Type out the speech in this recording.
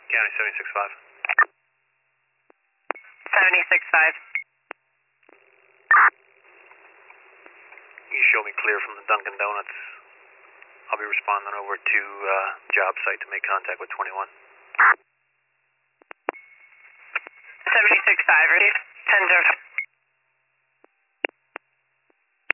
County 76.5. 76.5. You show me clear from the Dunkin' Donuts. I'll be responding over to job site to make contact with 21. 76.5, ready? 10-0.